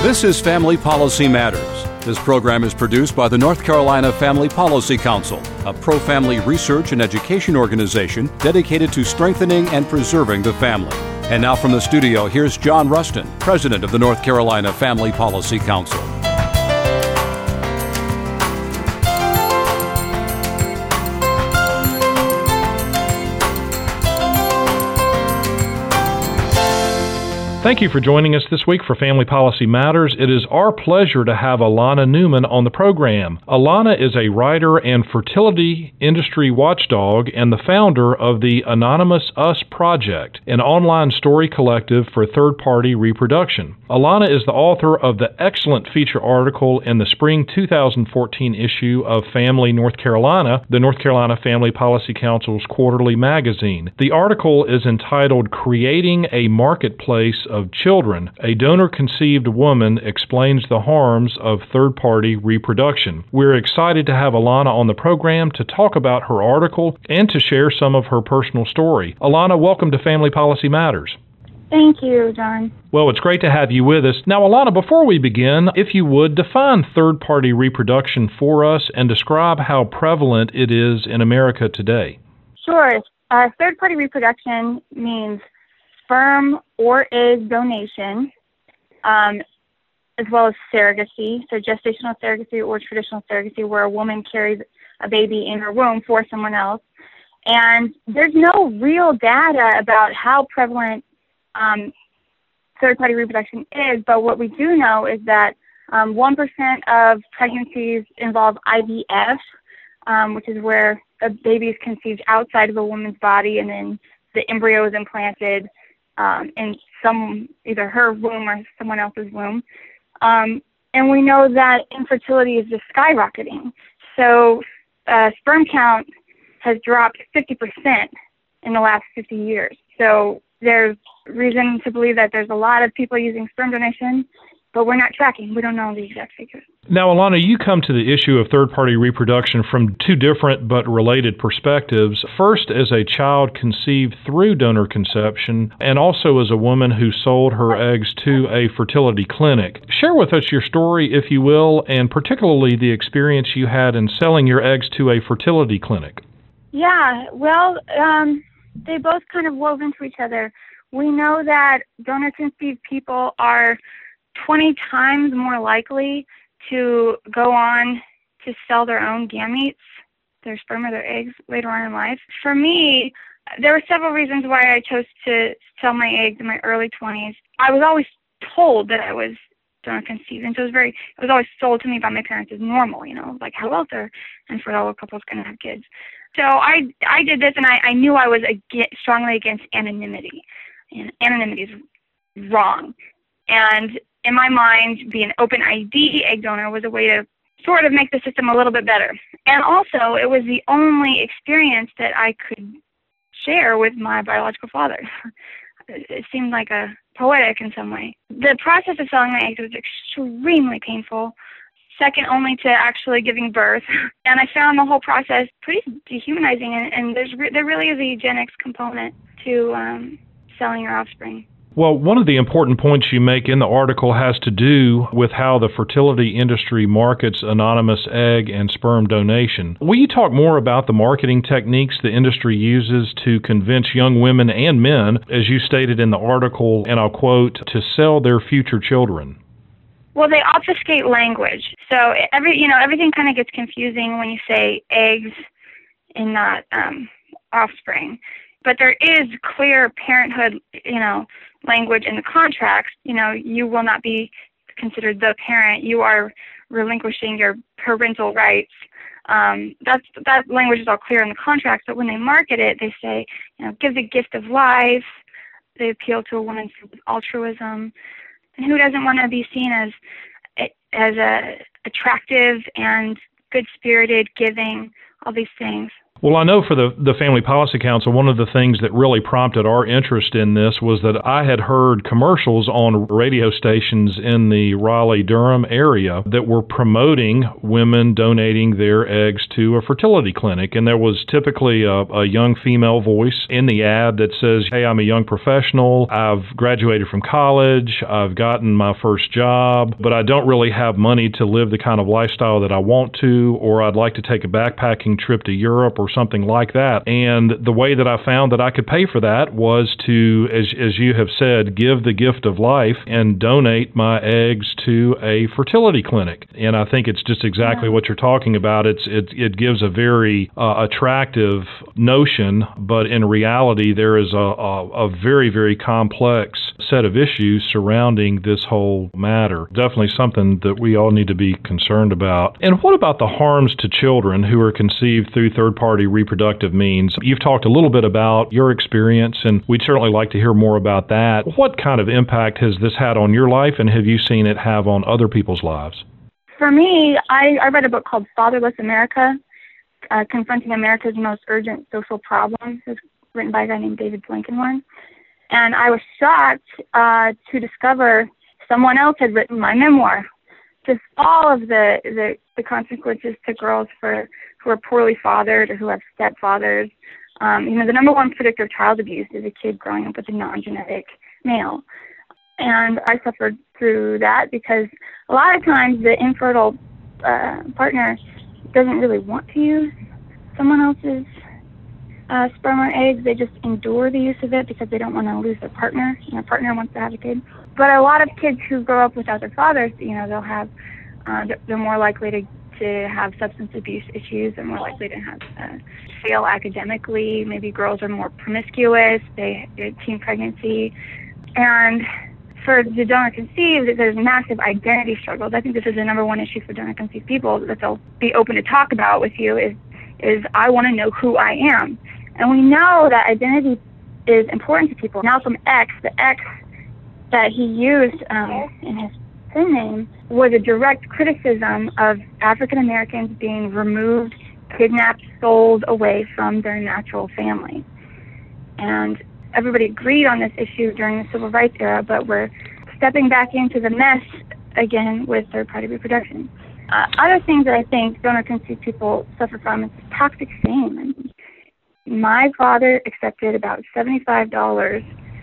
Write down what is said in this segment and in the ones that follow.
This is Family Policy Matters. This program is produced by the North Carolina Family Policy Council, a pro-family research and education organization dedicated to strengthening and preserving the family. And now from the studio, here's John Rustin, President of the North Carolina Family Policy Council. Thank you for joining us this week for Family Policy Matters. It is our pleasure to have Alana Newman on the program. Alana is a writer and fertility industry watchdog and the founder of the Anonymous Us Project, an online story collective for third-party reproduction. Alana is the author of the excellent feature article in the spring 2014 issue of Family North Carolina, the North Carolina Family Policy Council's quarterly magazine. The article is entitled Creating a Marketplace of Children. A donor-conceived woman explains the harms of third-party reproduction. We're excited to have Alana on the program to talk about her article and to share some of her personal story. Alana, welcome to Family Policy Matters. Thank you, John. Well, it's great to have you with us. Now, Alana, before we begin, if you would, define third-party reproduction for us and describe how prevalent it is in America today. Sure. Third-party reproduction means sperm or egg donation, as well as surrogacy, so gestational surrogacy or traditional surrogacy, where a woman carries a baby in her womb for someone else. And there's no real data about how prevalent third-party reproduction is, but what we do know is that 1% of pregnancies involve IVF, which is where a baby is conceived outside of a woman's body and then the embryo is implanted in either her womb or someone else's womb. And we know that infertility is just skyrocketing. So sperm count has dropped 50% in the last 50 years. So there's reason to believe that there's a lot of people using sperm donation, but we're not tracking. We don't know the exact figures. Now, Alana, you come to the issue of third-party reproduction from two different but related perspectives. First, as a child conceived through donor conception, and also as a woman who sold her eggs to a fertility clinic. Share with us your story, if you will, and particularly the experience you had in selling your eggs to a fertility clinic. Yeah, well, they both kind of wove into each other. We know that donor-conceived people are 20 times more likely to go on to sell their own gametes, their sperm or their eggs, later on in life. For me, there were several reasons why I chose to sell my eggs in my early 20s. I was always told that I was donor conceived, and so it was always sold to me by my parents as normal, like how else are infertile couples going to have kids. So I did this, and I knew I was strongly against anonymity. And anonymity is wrong. And in my mind, being an open ID egg donor was a way to sort of make the system a little bit better. And also, it was the only experience that I could share with my biological father. It seemed like a poetic in some way. The process of selling my eggs was extremely painful, second only to actually giving birth. And I found the whole process pretty dehumanizing, and there really is a eugenics component to selling your offspring. Well, one of the important points you make in the article has to do with how the fertility industry markets anonymous egg and sperm donation. Will you talk more about the marketing techniques the industry uses to convince young women and men, as you stated in the article, and I'll quote, to sell their future children? Well, they obfuscate language. So everything kind of gets confusing when you say eggs and not offspring. But there is clear parenthood, language in the contracts. You will not be considered the parent. You are relinquishing your parental rights. That language is all clear in the contracts. But when they market it, they say, give the gift of life. They appeal to a woman's altruism. And who doesn't want to be seen as attractive and good-spirited, giving, all these things? Well, I know for the Family Policy Council, one of the things that really prompted our interest in this was that I had heard commercials on radio stations in the Raleigh-Durham area that were promoting women donating their eggs to a fertility clinic. And there was typically a young female voice in the ad that says, hey, I'm a young professional, I've graduated from college, I've gotten my first job, but I don't really have money to live the kind of lifestyle that I want to, or I'd like to take a backpacking trip to Europe or something like that. And the way that I found that I could pay for that was to, as you have said, give the gift of life and donate my eggs to a fertility clinic. And I think it's just exactly what you're talking about. It gives a very attractive notion, but in reality, there is a very, very complex set of issues surrounding this whole matter. Definitely something that we all need to be concerned about. And what about the harms to children who are conceived through third-party reproductive means? You've talked a little bit about your experience, and we'd certainly like to hear more about that. What kind of impact has this had on your life, and have you seen it have on other people's lives? For me, I read a book called Fatherless America, Confronting America's Most Urgent Social Problems. It was written by a guy named David Blankenhorn. And I was shocked to discover someone else had written my memoir. Just all of the consequences to girls who are poorly fathered or who have stepfathers. The number one predictor of child abuse is a kid growing up with a non-genetic male. And I suffered through that because a lot of times the infertile partner doesn't really want to use someone else's sperm or eggs. They just endure the use of it because they don't want to lose their partner. Their partner wants to have a kid. But a lot of kids who grow up without their fathers, they'll have, they're more likely to have substance abuse issues. They're more likely to have fail academically. Maybe girls are more promiscuous. They get teen pregnancy. And for the donor-conceived, there's massive identity struggles. I think this is the number one issue for donor-conceived people that they'll be open to talk about with you is I want to know who I am. And we know that identity is important to people. Malcolm X, the X that he used in his pen name, was a direct criticism of African Americans being removed, kidnapped, sold away from their natural family. And everybody agreed on this issue during the Civil Rights era, but we're stepping back into the mess again with third-party reproduction. Other things that I think donor-conceived people suffer from is toxic shame. I mean, my father accepted about $75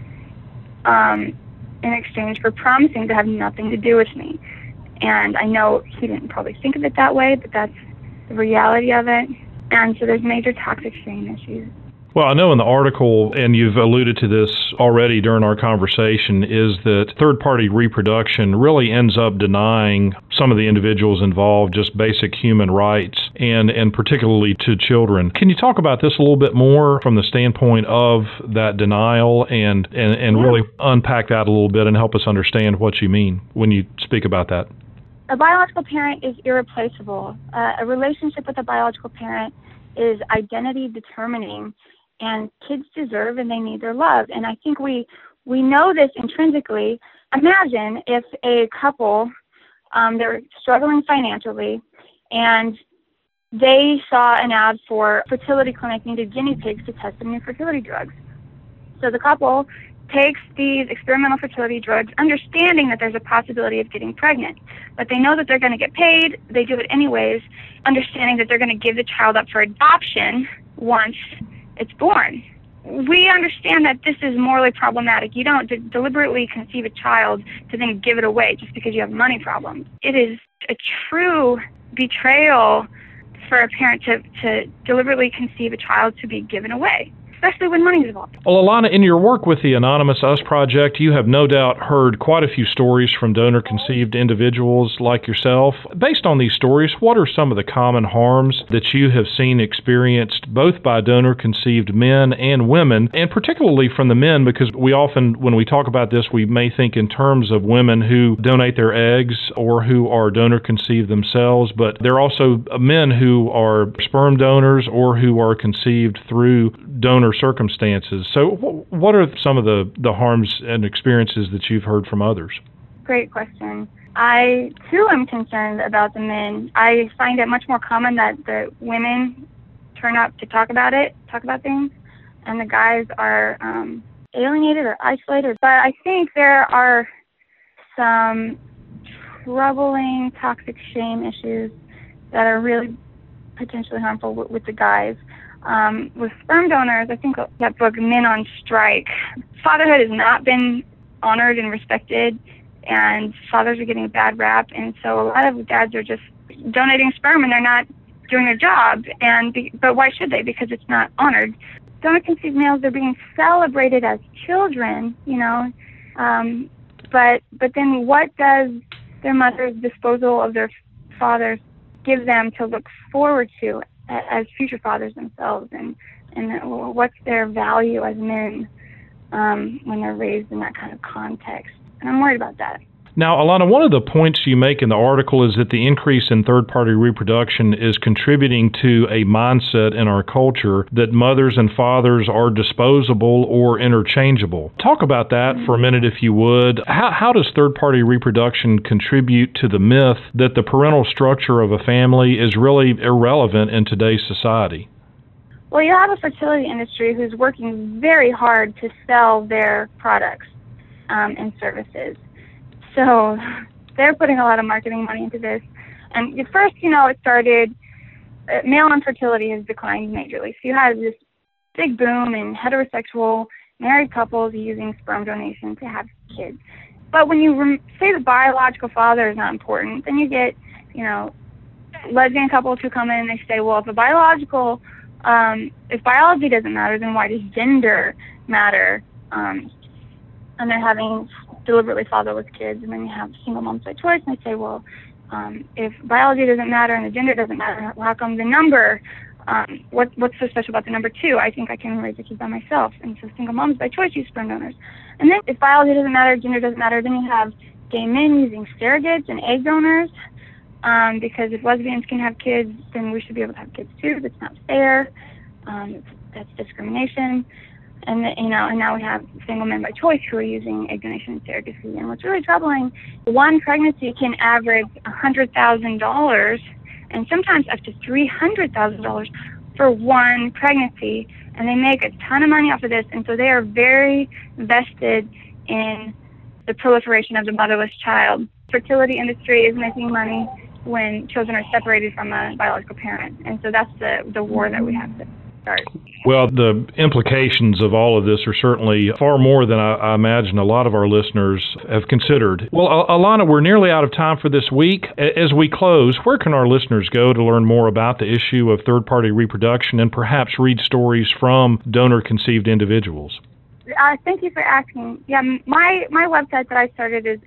in exchange for promising to have nothing to do with me. And I know he didn't probably think of it that way, but that's the reality of it. And so there's major toxic shame issues. Well, I know in the article, and you've alluded to this already during our conversation, is that third-party reproduction really ends up denying some of the individuals involved just basic human rights, and particularly to children. Can you talk about this a little bit more from the standpoint of that denial and really unpack that a little bit and help us understand what you mean when you speak about that? A biological parent is irreplaceable. A relationship with a biological parent is identity determining, and kids deserve and they need their love. And I think we know this intrinsically. Imagine if a couple, they're struggling financially, and they saw an ad for a fertility clinic needed guinea pigs to test some new fertility drugs. So the couple takes these experimental fertility drugs, understanding that there's a possibility of getting pregnant. But they know that they're going to get paid. They do it anyways, understanding that they're going to give the child up for adoption once it's born. We understand that this is morally problematic. You don't deliberately conceive a child to then give it away just because you have money problems. It is a true betrayal for a parent to deliberately conceive a child to be given away, especially when money is involved. Well, Alana, in your work with the Anonymous Us Project, you have no doubt heard quite a few stories from donor-conceived individuals like yourself. Based on these stories, what are some of the common harms that you have seen experienced both by donor-conceived men and women, and particularly from the men, because we often, when we talk about this, we may think in terms of women who donate their eggs or who are donor-conceived themselves, but there are also men who are sperm donors or who are conceived through donor circumstances. So what are some of the harms and experiences that you've heard from others? Great question. I, too, am concerned about the men. I find it much more common that the women turn up to talk about things, and the guys are alienated or isolated. But I think there are some troubling toxic shame issues that are really potentially harmful with the guys. With sperm donors, I think that book, Men on Strike, fatherhood has not been honored and respected, and fathers are getting a bad rap, and so a lot of dads are just donating sperm and they're not doing their job. But why should they? Because it's not honored. Donor-conceived males are being celebrated as children, but then what does their mother's disposal of their fathers give them to look forward to as future fathers themselves, and what's their value as men when they're raised in that kind of context? And I'm worried about that. Now, Alana, one of the points you make in the article is that the increase in third-party reproduction is contributing to a mindset in our culture that mothers and fathers are disposable or interchangeable. Talk about that for a minute, if you would. How does third-party reproduction contribute to the myth that the parental structure of a family is really irrelevant in today's society? Well, you have a fertility industry who's working very hard to sell their products and services. So they're putting a lot of marketing money into this. And at first, it started, male infertility has declined majorly. So you had this big boom in heterosexual married couples using sperm donation to have kids. But when you say the biological father is not important, then you get, lesbian couples who come in and they say, well, if biology doesn't matter, then why does gender matter? And they're having deliberately fatherless kids, and then you have single moms by choice, and they say, well, if biology doesn't matter and the gender doesn't matter, how come the number, what's so special about the number 2? I think I can raise a kid by myself. And so single moms by choice use sperm donors. And then if biology doesn't matter, gender doesn't matter, then you have gay men using surrogates and egg donors, because if lesbians can have kids, then we should be able to have kids too. That's not fair. That's discrimination. And now we have single men by choice who are using egg donation and surrogacy. And what's really troubling, one pregnancy can average $100,000 and sometimes up to $300,000 for one pregnancy. And they make a ton of money off of this. And so they are very vested in the proliferation of the motherless child. The fertility industry is making money when children are separated from a biological parent. And so that's the war that we have to start. Well, the implications of all of this are certainly far more than I imagine a lot of our listeners have considered. Well, Alana, we're nearly out of time for this week. As we close, where can our listeners go to learn more about the issue of third-party reproduction and perhaps read stories from donor-conceived individuals? Thank you for asking. Yeah, my website that I started is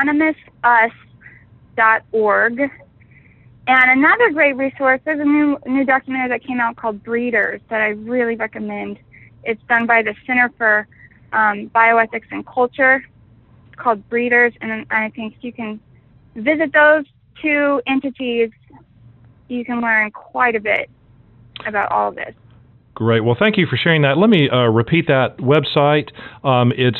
anonymousus.org. And another great resource, there's a new documentary that came out called Breeders that I really recommend. It's done by the Center for Bioethics and Culture. It's called Breeders, and I think you can visit those two entities. You can learn quite a bit about all of this. Great. Well, thank you for sharing that. Let me repeat that website. It's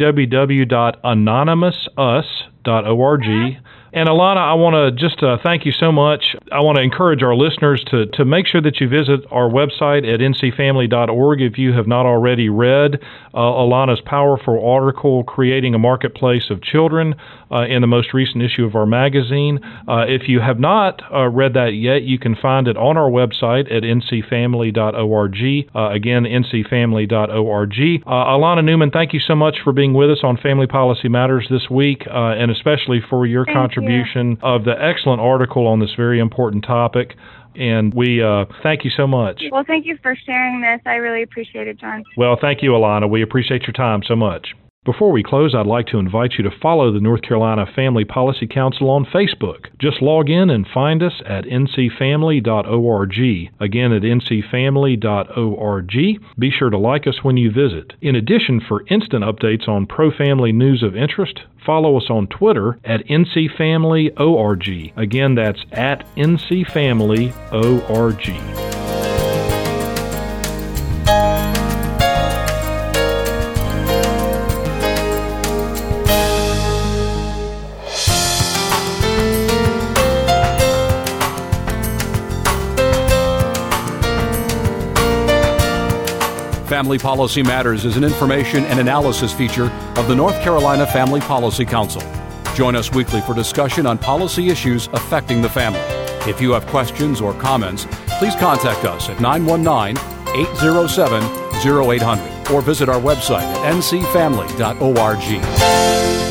www.anonymousus.org. And Alana, I want to just thank you so much. I want to encourage our listeners to make sure that you visit our website at ncfamily.org if you have not already read Alana's powerful article, Creating a Marketplace of Children, in the most recent issue of our magazine. If you have not read that yet, you can find it on our website at ncfamily.org. Again, ncfamily.org. Alana Newman, thank you so much for being with us on Family Policy Matters this week, and especially for your contribution of the excellent article on this very important topic. And we thank you so much. Well, thank you for sharing this. I really appreciate it, John. Well, thank you, Alana. We appreciate your time so much. Before we close, I'd like to invite you to follow the North Carolina Family Policy Council on Facebook. Just log in and find us at ncfamily.org. Again, at ncfamily.org. Be sure to like us when you visit. In addition, for instant updates on pro-family news of interest, follow us on Twitter at ncfamilyorg. Again, that's at ncfamilyorg. Family Policy Matters is an information and analysis feature of the North Carolina Family Policy Council. Join us weekly for discussion on policy issues affecting the family. If you have questions or comments, please contact us at 919-807-0800 or visit our website at ncfamily.org.